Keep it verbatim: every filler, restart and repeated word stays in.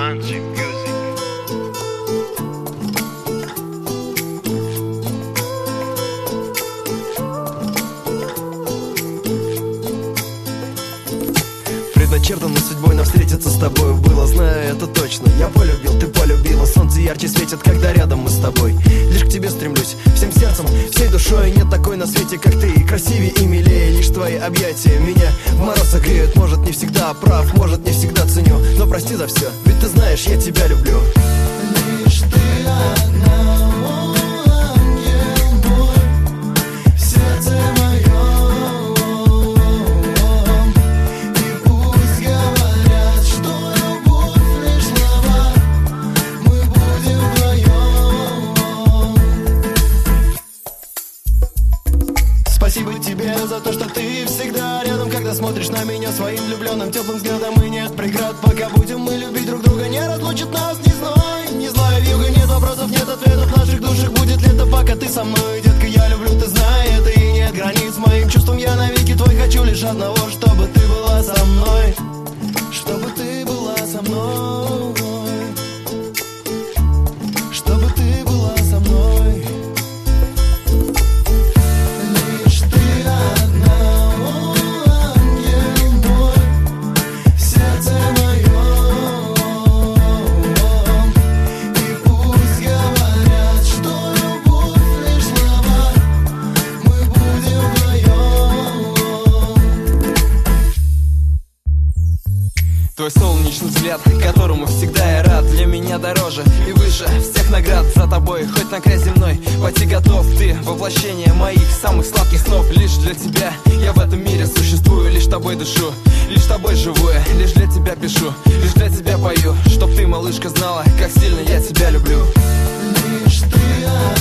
Manji Music. Предначертано судьбой нам встретиться с тобой было, знаю это точно. Я полюбил, ты полюбила. Солнце ярче светит, когда рядом мы с тобой. Лишь к тебе стремлюсь, всем сердцем, всей душой. Нет такой на свете, как ты, и красивее и милее. Лишь твои объятия меня в мороз согреют. Может, не всегда прав, может, не всегда ценю, но прости за все, ведь ты знаешь, я тебя люблю. Лишь ты одна, ангел мой, в сердце моем. Спасибо тебе за то, что ты всегда рядом, когда смотришь на меня своим влюбленным теплым взглядом. И нет преград, пока будем мы любить друг друга. Не разлучит нас ни зной, ни злая вьюга. Нет вопросов, нет ответов в наших душах. Будет лето, пока ты со мной, детка, я люблю, ты знаешь это. И нет границ моим чувствам, я навеки твой. Хочу лишь одного, чтобы ты была со мной. Чтобы ты была со мной. Чтобы ты была со мной. Твой солнечный взгляд, которому всегда я рад, для меня дороже и выше всех наград. За тобой, хоть на край земной, пойти готов. Ты воплощение моих самых сладких снов. Лишь для тебя я в этом мире существую. Лишь тобой дышу, лишь тобой живу я. Лишь для тебя пишу, лишь для тебя пою. Чтоб ты, малышка, знала, как сильно я тебя люблю. Лишь ты